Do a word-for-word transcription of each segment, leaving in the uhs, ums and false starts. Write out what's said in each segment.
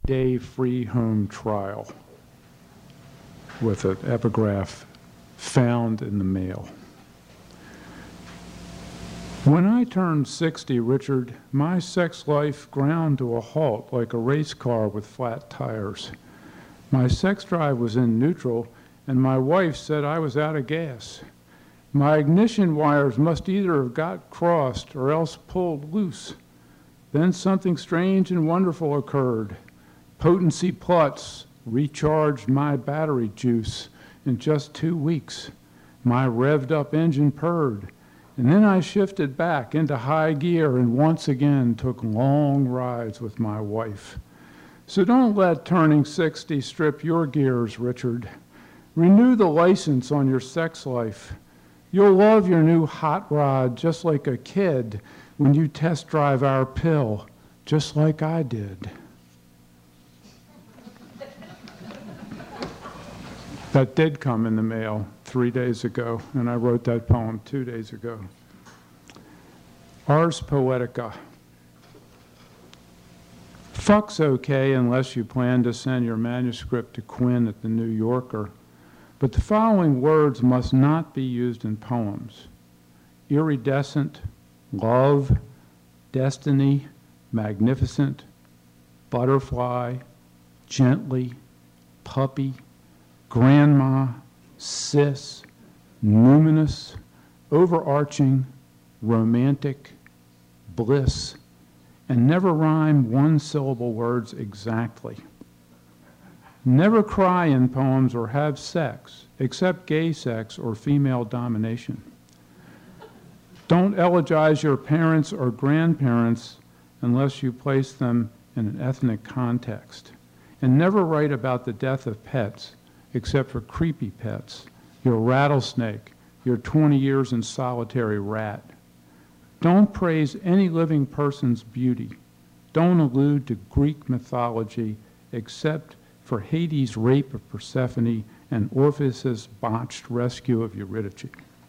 three-day free home trial with an epigraph found in the mail. When I turned sixty, Richard, my sex life ground to a halt like a race car with flat tires. My sex drive was in neutral, and my wife said I was out of gas. My ignition wires must either have got crossed or else pulled loose. Then something strange and wonderful occurred. Potency Plus recharged my battery juice in just two weeks. My revved-up engine purred. And then I shifted back into high gear and once again took long rides with my wife. So don't let turning sixty strip your gears, Richard. Renew the license on your sex life. You'll love your new hot rod just like a kid when you test drive our pill, just like I did. That did come in the mail three days ago, and I wrote that poem two days ago. Ars Poetica. Fuck's okay unless you plan to send your manuscript to Quinn at the New Yorker, but the following words must not be used in poems. Iridescent, love, destiny, magnificent, butterfly, gently, puppy, grandma, sis, numinous, overarching, romantic, bliss, and never rhyme one-syllable words exactly. Never cry in poems or have sex, except gay sex or female domination. Don't elegize your parents or grandparents unless you place them in an ethnic context. And never write about the death of pets, except for creepy pets, your rattlesnake, your twenty years in solitary rat. Don't praise any living person's beauty. Don't allude to Greek mythology except for Hades' rape of Persephone and Orpheus' botched rescue of Eurydice.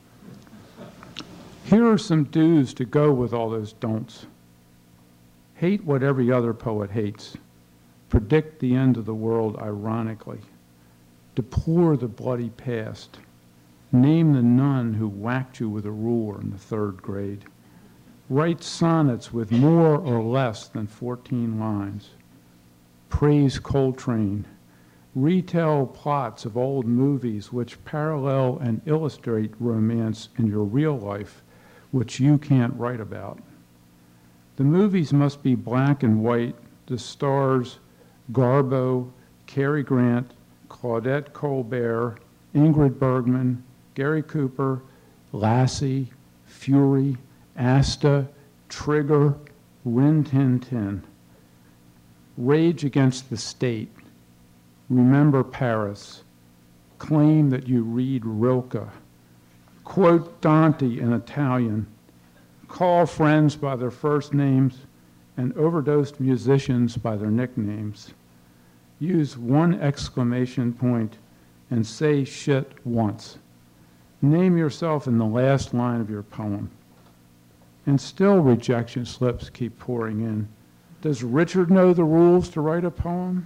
Here are some do's to go with all those don'ts. Hate what every other poet hates. Predict the end of the world ironically. Deplore the bloody past. Name the nun who whacked you with a ruler in the third grade. Write sonnets with more or less than fourteen lines. Praise Coltrane. Retell plots of old movies which parallel and illustrate romance in your real life, which you can't write about. The movies must be black and white. The stars, Garbo, Cary Grant, Claudette Colbert, Ingrid Bergman, Gary Cooper, Lassie, Fury, Asta, Trigger, Rin Tin Tin. Rage against the state. Remember Paris. Claim that you read Rilke. Quote Dante in Italian. Call friends by their first names and overdosed musicians by their nicknames. Use one exclamation point and say shit once. Name yourself in the last line of your poem. And still rejection slips keep pouring in. Does Richard know the rules to write a poem?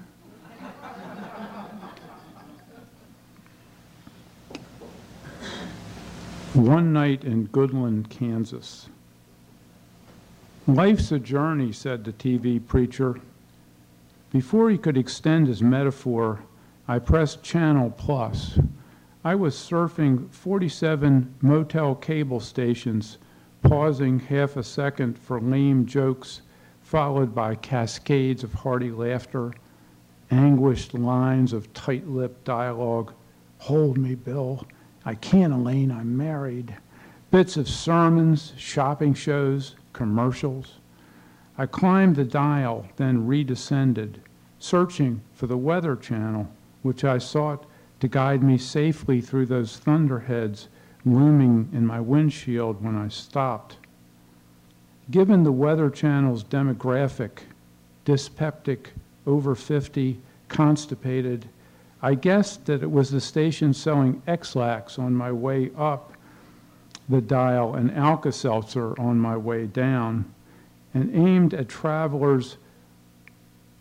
One night in Goodland, Kansas. Life's a journey, said the T V preacher. Before he could extend his metaphor, I pressed Channel Plus. I was surfing forty-seven motel cable stations, pausing half a second for lame jokes, followed by cascades of hearty laughter, anguished lines of tight-lipped dialogue. Hold me, Bill. I can't, Elaine, I'm married. Bits of sermons, shopping shows, commercials. I climbed the dial, then redescended, searching for the Weather Channel, which I sought to guide me safely through those thunderheads looming in my windshield when I stopped. Given the Weather Channel's demographic, dyspeptic, over fifty, constipated, I guessed that it was the station selling X-Lax on my way up the dial and Alka-Seltzer on my way down, and aimed at travelers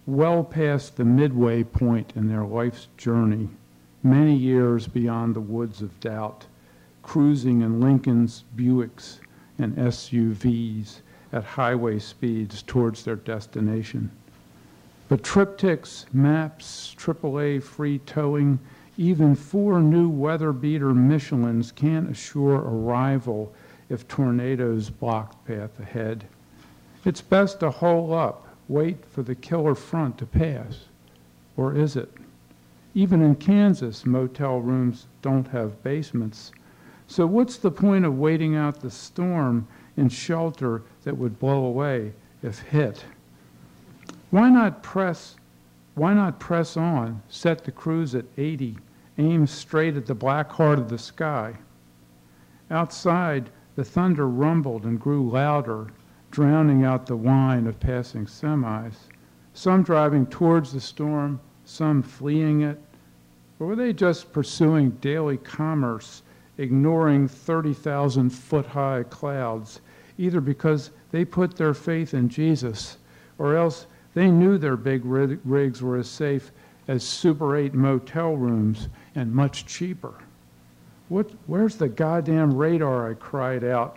well past the midway point in their life's journey, many years beyond the woods of doubt, cruising in Lincolns, Buicks, and S U Vs at highway speeds towards their destination. But triptychs, maps, triple A free towing, even four new weather beater Michelins can't assure arrival if tornadoes block the path ahead. It's best to hole up, wait for the killer front to pass. Or is it? Even in Kansas, motel rooms don't have basements. So what's the point of waiting out the storm in shelter that would blow away if hit? Why not press, why not press on, set the cruise at eighty, aim straight at the black heart of the sky? Outside, the thunder rumbled and grew louder, drowning out the whine of passing semis, some driving towards the storm, some fleeing it. Or were they just pursuing daily commerce, ignoring thirty thousand foot high clouds, either because they put their faith in Jesus, or else they knew their big rigs were as safe as Super eight motel rooms and much cheaper? What, where's the goddamn radar? I cried out.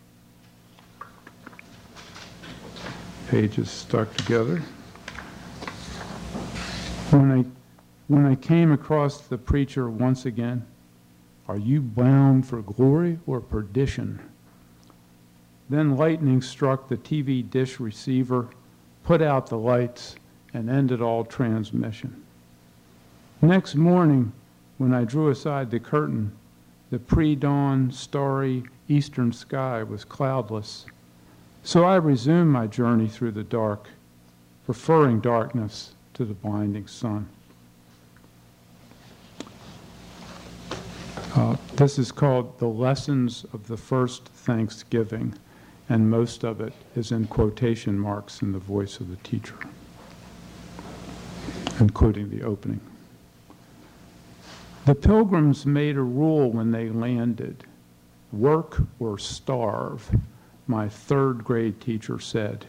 Pages stuck together. When I, when I came across the preacher once again, are you bound for glory or perdition? Then lightning struck the T V dish receiver, put out the lights, and ended all transmission. Next morning, when I drew aside the curtain, the pre-dawn, starry eastern sky was cloudless. So I resumed my journey through the dark, preferring darkness to the blinding sun. Uh, this is called The Lessons of the First Thanksgiving, and most of it is in quotation marks in the voice of the teacher, including the opening. The Pilgrims made a rule when they landed: work or starve, my third grade teacher said.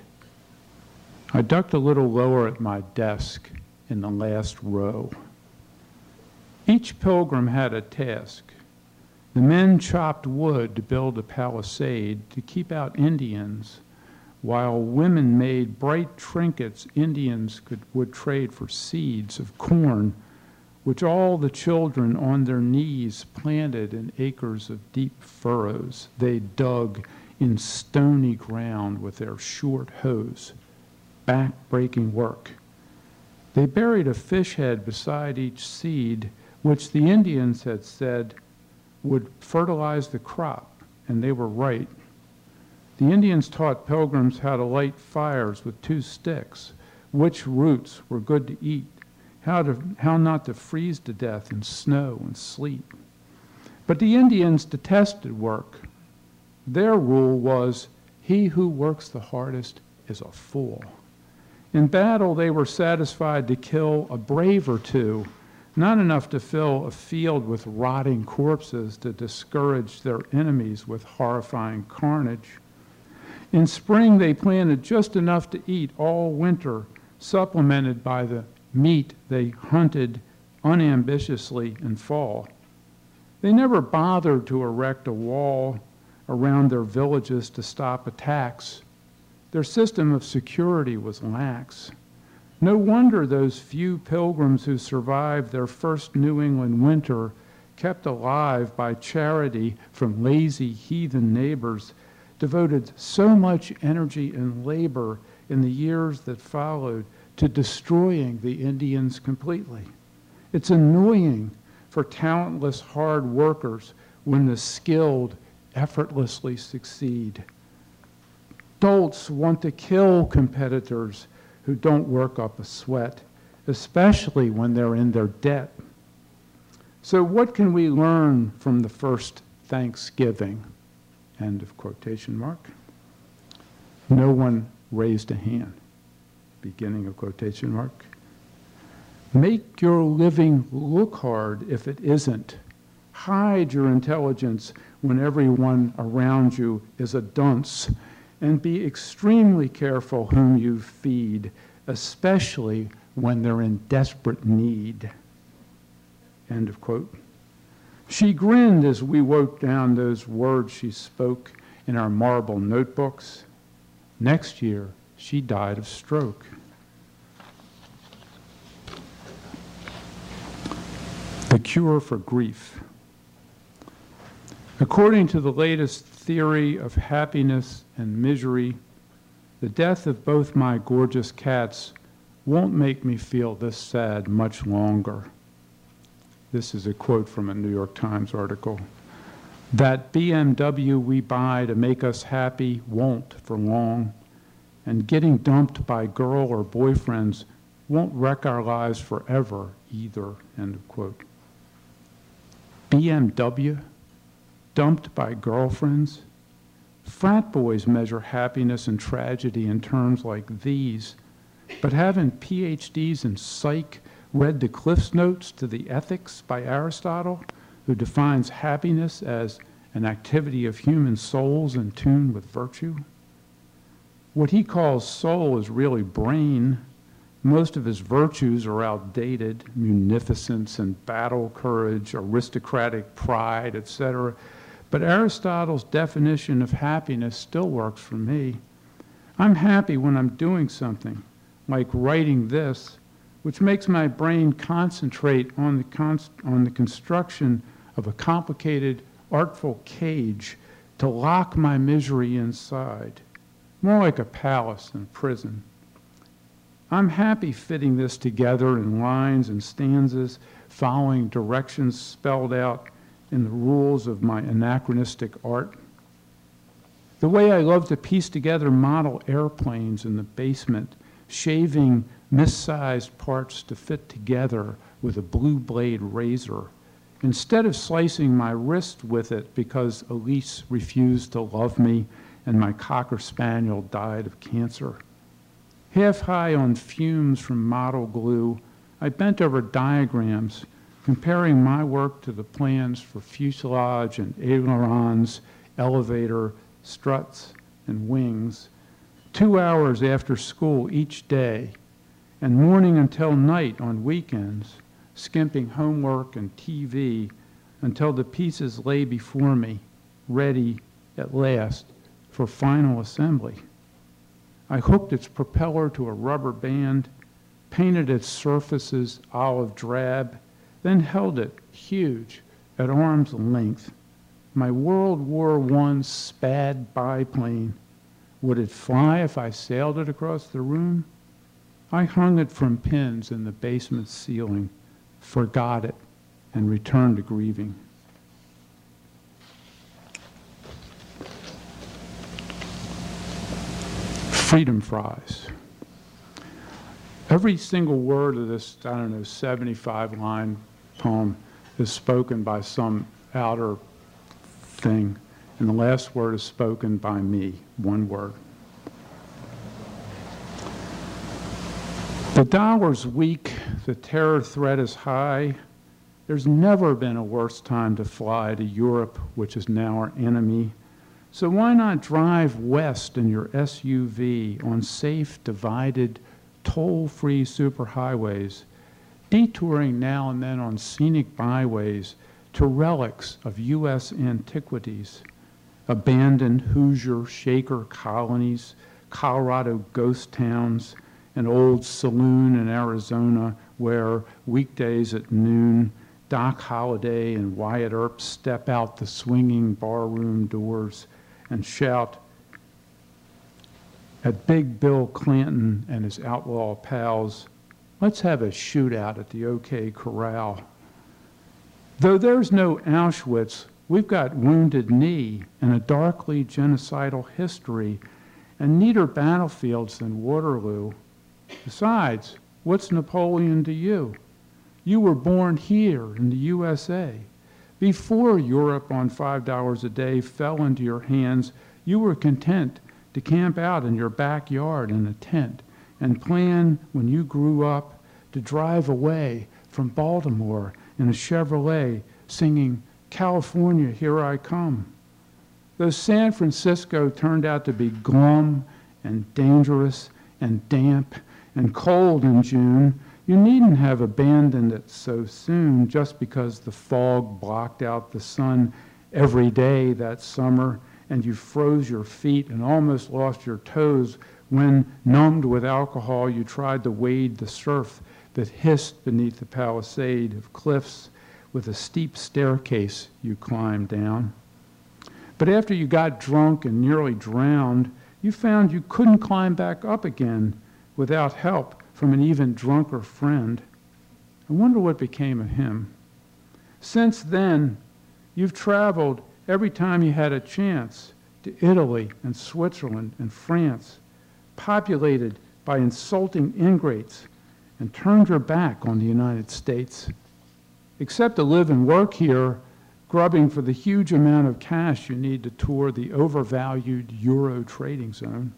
I ducked a little lower at my desk in the last row. Each pilgrim had a task. The men chopped wood to build a palisade to keep out Indians, while women made bright trinkets Indians could, would trade for seeds of corn, which all the children on their knees planted in acres of deep furrows they dug in stony ground with their short hoes, back-breaking work. They buried a fish head beside each seed, which the Indians had said would fertilize the crop, and they were right. The Indians taught pilgrims how to light fires with two sticks, which roots were good to eat, how, to, how not to freeze to death in snow and sleet. But the Indians detested work. Their rule was, he who works the hardest is a fool. In battle, they were satisfied to kill a brave or two, not enough to fill a field with rotting corpses to discourage their enemies with horrifying carnage. In spring, they planted just enough to eat all winter, supplemented by the meat they hunted unambitiously in fall. They never bothered to erect a wall around their villages to stop attacks. Their system of security was lax. No wonder those few pilgrims who survived their first New England winter, kept alive by charity from lazy heathen neighbors, devoted so much energy and labor in the years that followed to destroying the Indians completely. It's annoying for talentless hard workers when the skilled effortlessly succeed. Dolts want to kill competitors who don't work up a sweat, especially when they're in their debt. So what can we learn from the first Thanksgiving? End of quotation mark. No one raised a hand. Beginning of quotation mark. Make your living look hard if it isn't. Hide your intelligence when everyone around you is a dunce, and be extremely careful whom you feed, especially when they're in desperate need. End of quote. She grinned as we wrote down those words she spoke in our marble notebooks. Next year, she died of stroke. The cure for grief. According to the latest theory of happiness and misery, the death of both my gorgeous cats won't make me feel this sad much longer. This is a quote from a New York Times article. That B M W we buy to make us happy won't for long, and getting dumped by girl or boyfriends won't wreck our lives forever either, end of quote. B M W? Dumped by girlfriends? Frat boys measure happiness and tragedy in terms like these, but haven't P H Ds in psych read the Cliff's Notes to the Ethics by Aristotle, who defines happiness as an activity of human souls in tune with virtue? What he calls soul is really brain. Most of his virtues are outdated, munificence and battle courage, aristocratic pride, et cetera. But Aristotle's definition of happiness still works for me. I'm happy when I'm doing something, like writing this, which makes my brain concentrate on the, const on the construction of a complicated, artful cage to lock my misery inside, more like a palace than prison. I'm happy fitting this together in lines and stanzas, following directions spelled out in the rules of my anachronistic art. The way I love to piece together model airplanes in the basement, shaving missized parts to fit together with a blue blade razor, instead of slicing my wrist with it because Elise refused to love me and my Cocker Spaniel died of cancer. Half high on fumes from model glue, I bent over diagrams comparing my work to the plans for fuselage and ailerons, elevator, struts, and wings, two hours after school each day, and morning until night on weekends, skimping homework and T V until the pieces lay before me, ready at last for final assembly. I hooked its propeller to a rubber band, painted its surfaces olive drab, then held it huge at arm's length. My World War One Spad biplane. Would it fly if I sailed it across the room? I hung it from pins in the basement ceiling, forgot it, and returned to grieving. Freedom fries. Every single word of this, I don't know, seventy-five line poem is spoken by some outer thing, and the last word is spoken by me, one word. The dollar's weak, the terror threat is high. There's never been a worse time to fly to Europe, which is now our enemy. So why not drive west in your S U V on safe, divided, toll-free superhighways, detouring now and then on scenic byways to relics of U S antiquities, abandoned Hoosier Shaker colonies, Colorado ghost towns, an old saloon in Arizona where weekdays at noon, Doc Holliday and Wyatt Earp step out the swinging barroom doors and shout at Big Bill Clinton and his outlaw pals, "Let's have a shootout at the OK Corral." Though there's no Auschwitz, we've got Wounded Knee and a darkly genocidal history and neater battlefields than Waterloo. Besides, what's Napoleon to you? You were born here in the U S A. Before Europe on five dollars a day fell into your hands, you were content to camp out in your backyard in a tent and plan, when you grew up, to drive away from Baltimore in a Chevrolet singing, "California, here I come." Though San Francisco turned out to be glum and dangerous and damp and cold in June, you needn't have abandoned it so soon just because the fog blocked out the sun every day that summer and you froze your feet and almost lost your toes when, numbed with alcohol, you tried to wade the surf that hissed beneath the palisade of cliffs with a steep staircase you climbed down. But after you got drunk and nearly drowned, you found you couldn't climb back up again without help from an even drunker friend. I wonder what became of him. Since then, you've traveled every time you had a chance to Italy and Switzerland and France, populated by insulting ingrates, and turned your back on the United States. Except to live and work here, grubbing for the huge amount of cash you need to tour the overvalued Euro trading zone.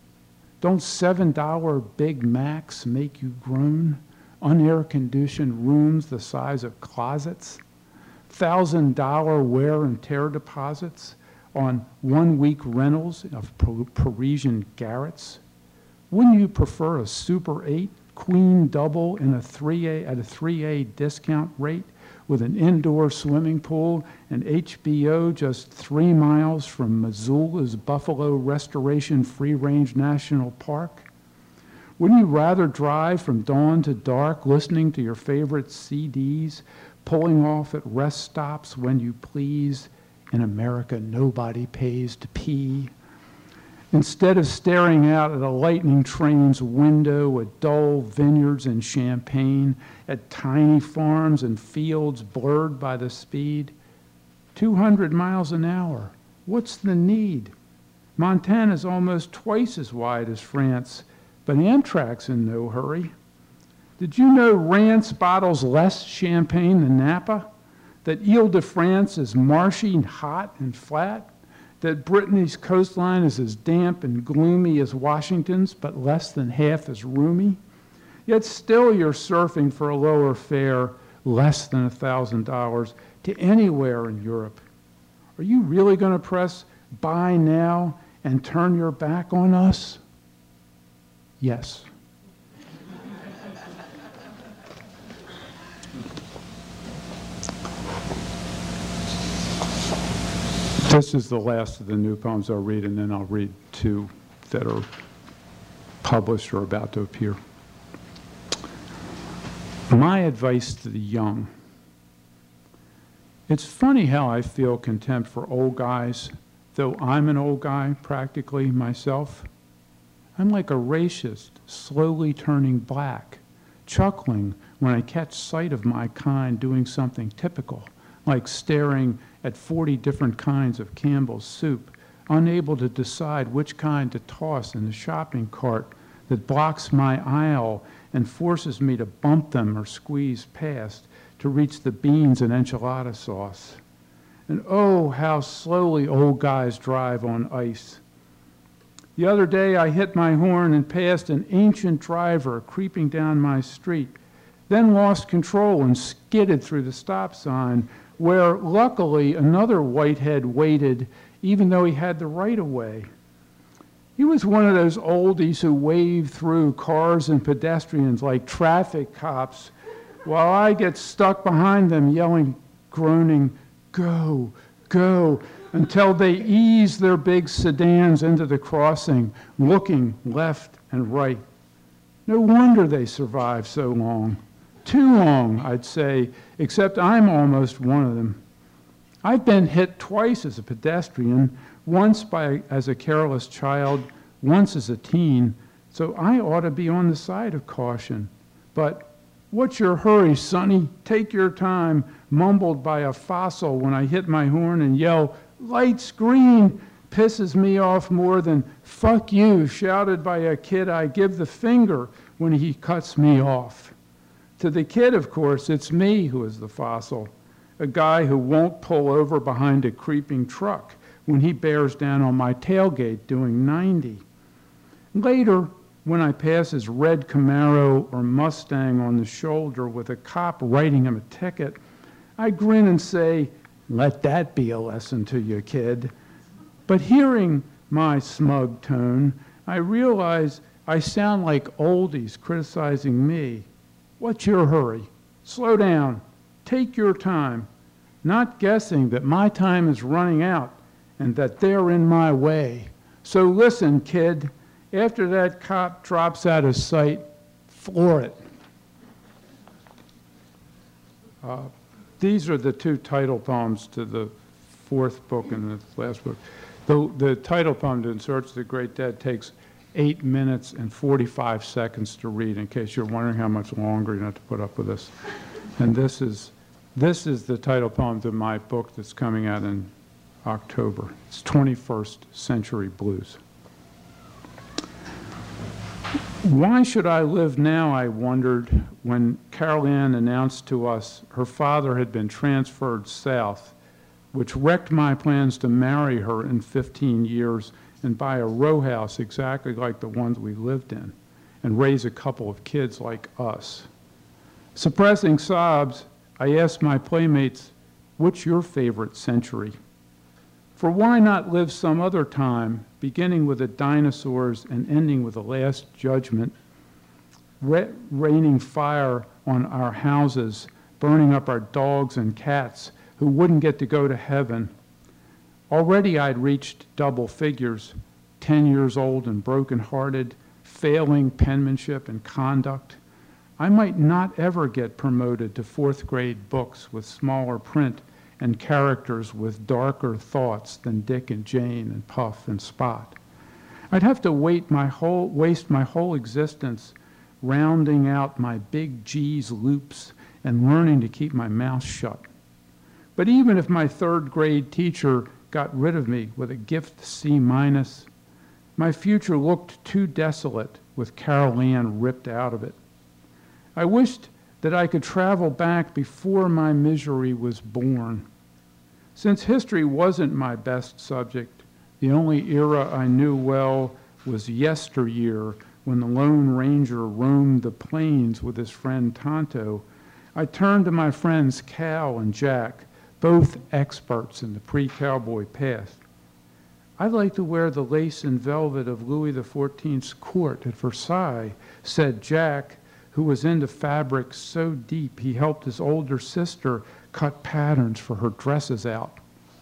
Don't seven dollar Big Macs make you groan? Unair-conditioned rooms the size of closets? one thousand dollar wear and tear deposits on one-week rentals of Parisian garrets? Wouldn't you prefer a Super eight queen double in a three A at a three A discount rate with an indoor swimming pool and H B O just three miles from Missoula's Buffalo Restoration Free-Range National Park? Wouldn't you rather drive from dawn to dark listening to your favorite C Ds, pulling off at rest stops when you please? In America, nobody pays to pee. Instead of staring out at a lightning train's window at dull vineyards in Champagne, at tiny farms and fields blurred by the speed, two hundred miles an hour, what's the need? Montana's almost twice as wide as France, but Amtrak's in no hurry. Did you know Rance bottles less champagne than Napa? That Ile-de-France is marshy, hot, and flat? That Brittany's coastline is as damp and gloomy as Washington's, but less than half as roomy? Yet still you're surfing for a lower fare, less than one thousand dollars, to anywhere in Europe. Are you really going to press buy now and turn your back on us? Yes. This is the last of the new poems I'll read, and then I'll read two that are published or about to appear. My advice to the young. It's funny how I feel contempt for old guys, though I'm an old guy practically myself. I'm like a racist, slowly turning black, chuckling when I catch sight of my kind doing something typical, like staring at forty different kinds of Campbell's soup, unable to decide which kind to toss in the shopping cart that blocks my aisle and forces me to bump them or squeeze past to reach the beans and enchilada sauce. And oh, how slowly old guys drive on ice. The other day I hit my horn and passed an ancient driver creeping down my street, then lost control and skidded through the stop sign, where luckily another whitehead waited even though he had the right-of-way. He was one of those oldies who wave through cars and pedestrians like traffic cops while I get stuck behind them yelling, groaning, go, go, until they ease their big sedans into the crossing, looking left and right. No wonder they survive so long. Too long, I'd say, except I'm almost one of them. I've been hit twice as a pedestrian, once by as a careless child, once as a teen, so I ought to be on the side of caution. But what's your hurry, sonny? Take your time, mumbled by a fossil when I hit my horn and yell, lights green, pisses me off more than fuck you, shouted by a kid I give the finger when he cuts me off. To the kid, of course, it's me who is the fossil, a guy who won't pull over behind a creeping truck when he bears down on my tailgate doing ninety. Later, when I pass his red Camaro or Mustang on the shoulder with a cop writing him a ticket, I grin and say, let that be a lesson to you, kid. But hearing my smug tone, I realize I sound like oldies criticizing me. What's your hurry? Slow down. Take your time. Not guessing that my time is running out and that they're in my way. So listen, kid. After that cop drops out of sight, floor it. Uh, these are the two title poems to the fourth book and the last book. The, the title poem to In Search of the Great Dead takes eight minutes and forty-five seconds to read, in case you're wondering how much longer you have to put up with this. And this is, this is the title poem to my book that's coming out in October. It's twenty-first Century Blues. Why should I live now, I wondered, when Carol Ann announced to us her father had been transferred south, which wrecked my plans to marry her in fifteen years and buy a row house exactly like the ones we lived in and raise a couple of kids like us. Suppressing sobs, I asked my playmates, what's your favorite century? For why not live some other time, beginning with the dinosaurs and ending with the Last Judgment, ra raining fire on our houses, burning up our dogs and cats who wouldn't get to go to heaven. Already I'd reached double figures, ten years old and broken-hearted, failing penmanship and conduct. I might not ever get promoted to fourth grade books with smaller print and characters with darker thoughts than Dick and Jane and Puff and Spot. I'd have to wait my whole, waste my whole existence rounding out my big G's loops and learning to keep my mouth shut. But even if my third grade teacher got rid of me with a gift C minus, my future looked too desolate with Carol Ann ripped out of it. I wished that I could travel back before my misery was born. Since history wasn't my best subject, the only era I knew well was yesteryear, when the Lone Ranger roamed the plains with his friend Tonto. I turned to my friends Cal and Jack, both experts in the pre-cowboy path. I'd like to wear the lace and velvet of Louis the fourteenth's court at Versailles, said Jack, who was into fabric so deep he helped his older sister cut patterns for her dresses out.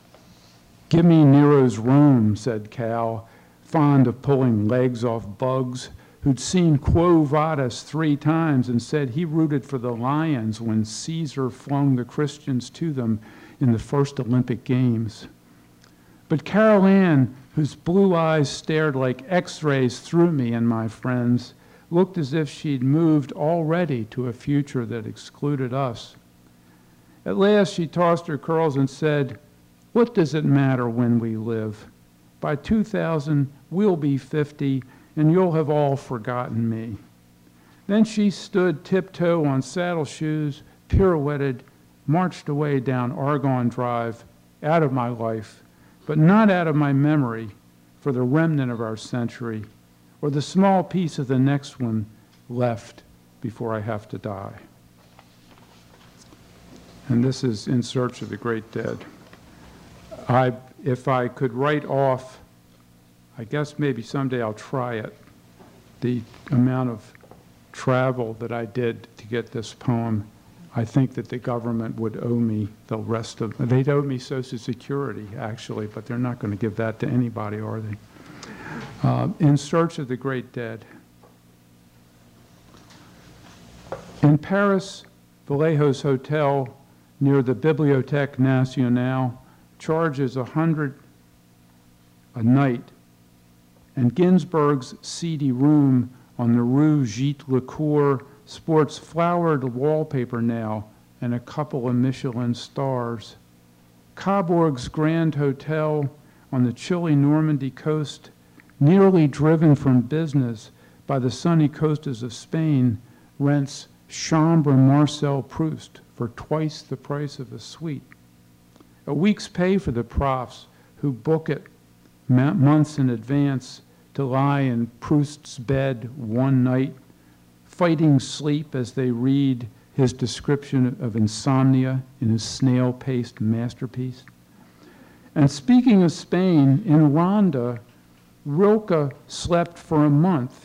Give me Nero's Rome, said Cal, fond of pulling legs off bugs, who'd seen Quo Vadis three times and said he rooted for the Lions when Caesar flung the Christians to them in the first Olympic Games. But Carol Ann, whose blue eyes stared like x-rays through me and my friends, looked as if she'd moved already to a future that excluded us. At last she tossed her curls and said, what does it matter when we live? By two thousand, we'll be fifty, and you'll have all forgotten me. Then she stood tiptoe on saddle shoes, pirouetted, marched away down Argonne Drive, out of my life, but not out of my memory for the remnant of our century, or the small piece of the next one left before I have to die. And this is In Search of the Great Dead. I, if I could write off, I guess maybe someday I'll try it, the amount of travel that I did to get this poem, I think that the government would owe me the rest of, they'd owe me Social Security, actually, but they're not going to give that to anybody, are they? Uh, In Search of the Great Dead. In Paris, Vallejo's Hotel near the Bibliothèque Nationale charges a hundred a night, and Ginsberg's seedy room on the Rue Gîte Le Coeur sports flowered wallpaper now and a couple of Michelin stars. Coburg's Grand Hotel on the chilly Normandy coast, nearly driven from business by the sunny coasters of Spain, rents Chambre Marcel Proust for twice the price of a suite. A week's pay for the profs who book it months in advance to lie in Proust's bed one night, fighting sleep as they read his description of insomnia in his snail-paced masterpiece. And speaking of Spain, in Ronda, Rilke slept for a month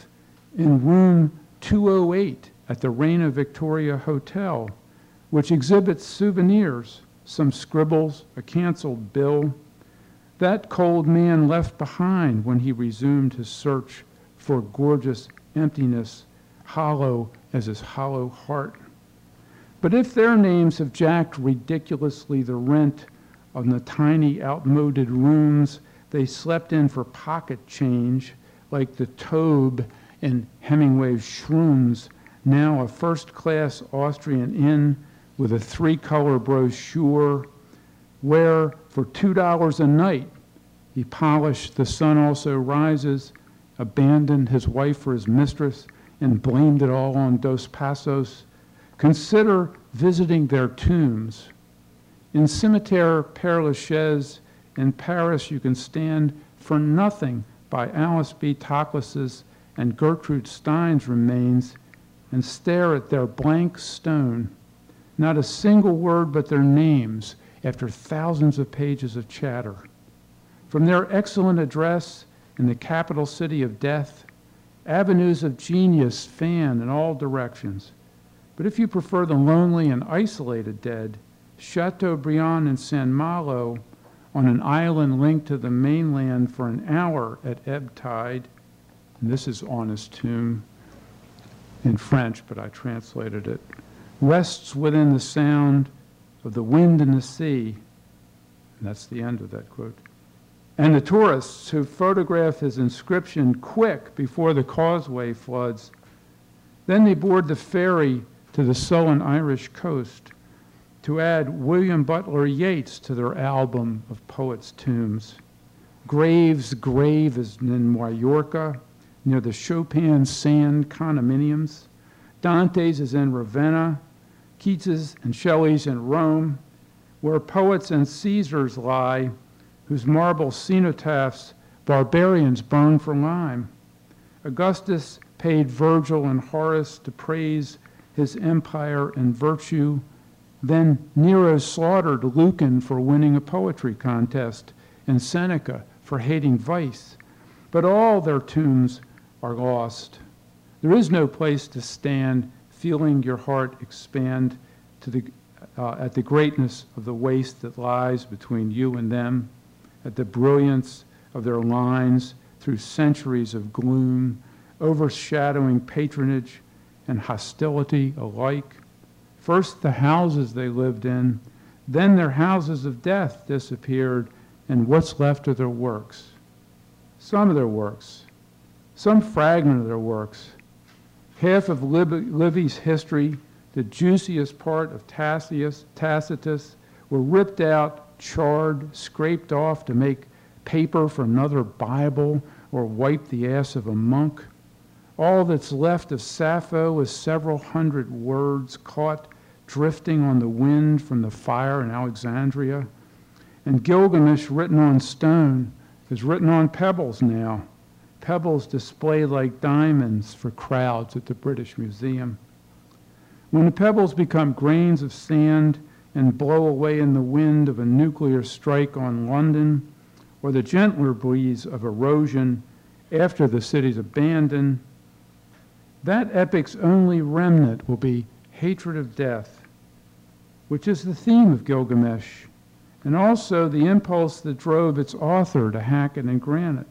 in room two oh eight at the Reina Victoria Hotel, which exhibits souvenirs, some scribbles, a canceled bill, that cold man left behind when he resumed his search for gorgeous emptiness, hollow as his hollow heart. But if their names have jacked ridiculously the rent on the tiny outmoded rooms they slept in for pocket change, like the Taube in Hemingway's Shrooms, now a first-class Austrian inn with a three-color brochure, where for two dollars a night he polished The Sun Also Rises, abandoned his wife for his mistress, and blamed it all on Dos Passos. Consider visiting their tombs. In Cimetière Père Lachaise in Paris, you can stand for nothing by Alice B. Toklas's and Gertrude Stein's remains and stare at their blank stone, not a single word but their names after thousands of pages of chatter. From their excellent address in the capital city of death, avenues of genius fan in all directions. But if you prefer the lonely and isolated dead, Chateaubriand and Saint Malo, on an island linked to the mainland for an hour at ebb tide, and this is on his tomb in French, but I translated it, rests within the sound of the wind and the sea. And that's the end of that quote. And the tourists who photograph his inscription quick before the causeway floods. Then they board the ferry to the sullen Irish coast to add William Butler Yeats to their album of poets' tombs. Graves' grave is in Mallorca, near the Chopin sand condominiums. Dante's is in Ravenna, Keats's and Shelley's in Rome, where poets and Caesars lie, whose marble cenotaphs barbarians burn for lime. Augustus paid Virgil and Horace to praise his empire and virtue. Then Nero slaughtered Lucan for winning a poetry contest and Seneca for hating vice. But all their tombs are lost. There is no place to stand, feeling your heart expand to the, uh, at the greatness of the waste that lies between you and them, at the brilliance of their lines through centuries of gloom, overshadowing patronage and hostility alike. First the houses they lived in, then their houses of death disappeared, and what's left of their works? Some of their works, some fragment of their works. Half of Livy's history, the juiciest part of Tacitus, Tacitus, were ripped out, charred, scraped off to make paper for another Bible or wipe the ass of a monk. All that's left of Sappho is several hundred words caught drifting on the wind from the fire in Alexandria. And Gilgamesh, written on stone, is written on pebbles now. Pebbles displayed like diamonds for crowds at the British Museum. When the pebbles become grains of sand and blow away in the wind of a nuclear strike on London, or the gentler breeze of erosion after the city's abandoned, that epic's only remnant will be hatred of death, which is the theme of Gilgamesh, and also the impulse that drove its author to hack it and grant it.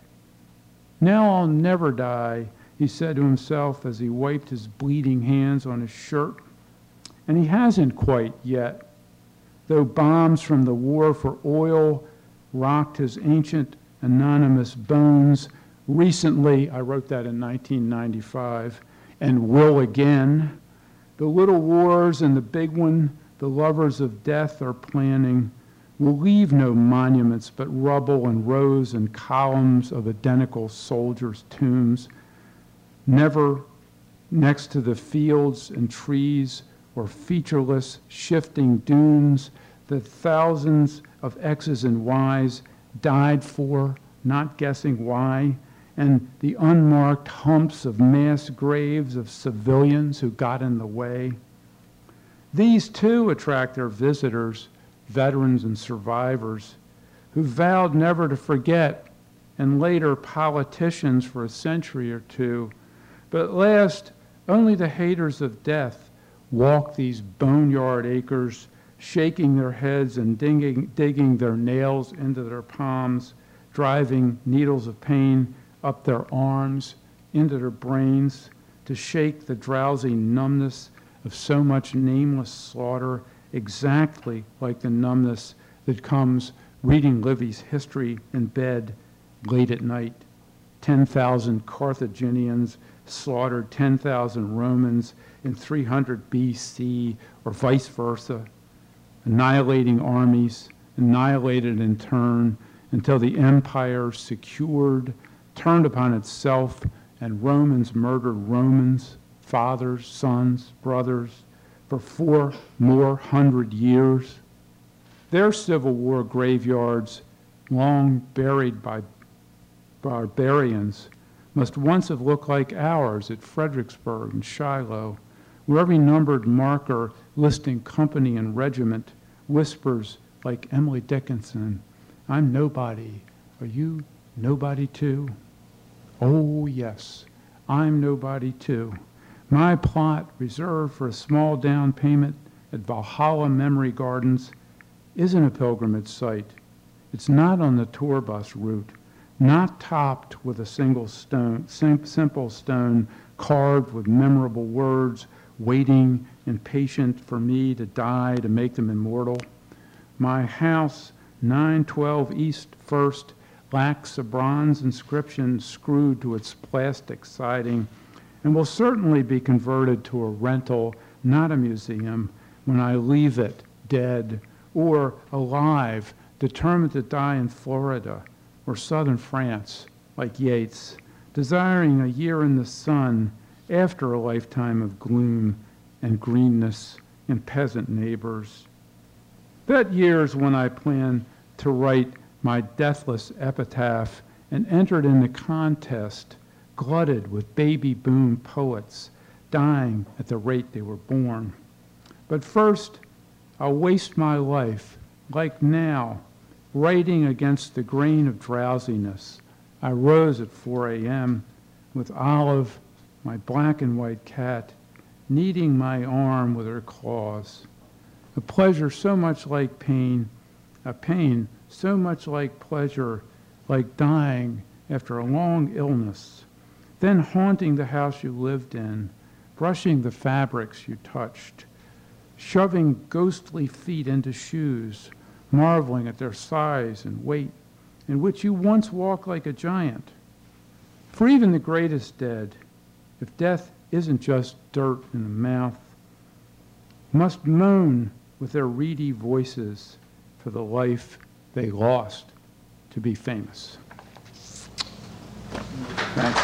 Now I'll never die, he said to himself as he wiped his bleeding hands on his shirt. And he hasn't quite yet, though bombs from the war for oil rocked his ancient anonymous bones. Recently, I wrote that in nineteen ninety-five, and will again. The little wars and the big one, the lovers of death are planning, will leave no monuments but rubble and rows and columns of identical soldiers' tombs, never next to the fields and trees or featureless shifting dunes that thousands of X's and Y's died for, not guessing why, and the unmarked humps of mass graves of civilians who got in the way. These too attract their visitors, veterans and survivors, who vowed never to forget, and later politicians for a century or two, But at last, only the haters of death walk these boneyard acres, shaking their heads and digging, digging their nails into their palms, driving needles of pain up their arms, into their brains, to shake the drowsy numbness of so much nameless slaughter, exactly like the numbness that comes reading Livy's history in bed late at night. ten thousand Carthaginians slaughtered ten thousand Romans in three hundred B C, or vice versa, annihilating armies, annihilated in turn, until the empire secured, turned upon itself, and Romans murdered Romans, fathers, sons, brothers, for four more hundred years. Their Civil War graveyards, long buried by barbarians, must once have looked like ours at Fredericksburg and Shiloh, where every numbered marker listing company and regiment whispers like Emily Dickinson, "I'm nobody. Are you nobody too?" Oh, yes, I'm nobody too. My plot, reserved for a small down payment at Valhalla Memory Gardens, isn't a pilgrimage site. It's not on the tour bus route, not topped with a single stone, sim simple stone carved with memorable words, waiting and patient for me to die to make them immortal. My house, nine twelve East First, lacks a bronze inscription screwed to its plastic siding, and will certainly be converted to a rental, not a museum, when I leave it dead or alive, determined to die in Florida or southern France, like Yeats, desiring a year in the sun after a lifetime of gloom and greenness and peasant neighbors. That year's when I plan to write my deathless epitaph and entered in the contest, glutted with baby boom poets dying at the rate they were born. But first, I'll waste my life, like now, writing against the grain of drowsiness. I rose at four A M with Olive, my black and white cat, kneading my arm with her claws. A pleasure so much like pain, a pain so much like pleasure, like dying after a long illness, then haunting the house you lived in, brushing the fabrics you touched, shoving ghostly feet into shoes, marveling at their size and weight, in which you once walked like a giant. For even the greatest dead, if death isn't just dirt in the mouth, must moan with their reedy voices for the life they lost to be famous. Thanks.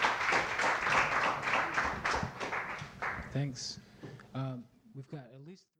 Thanks. Um, we've got at least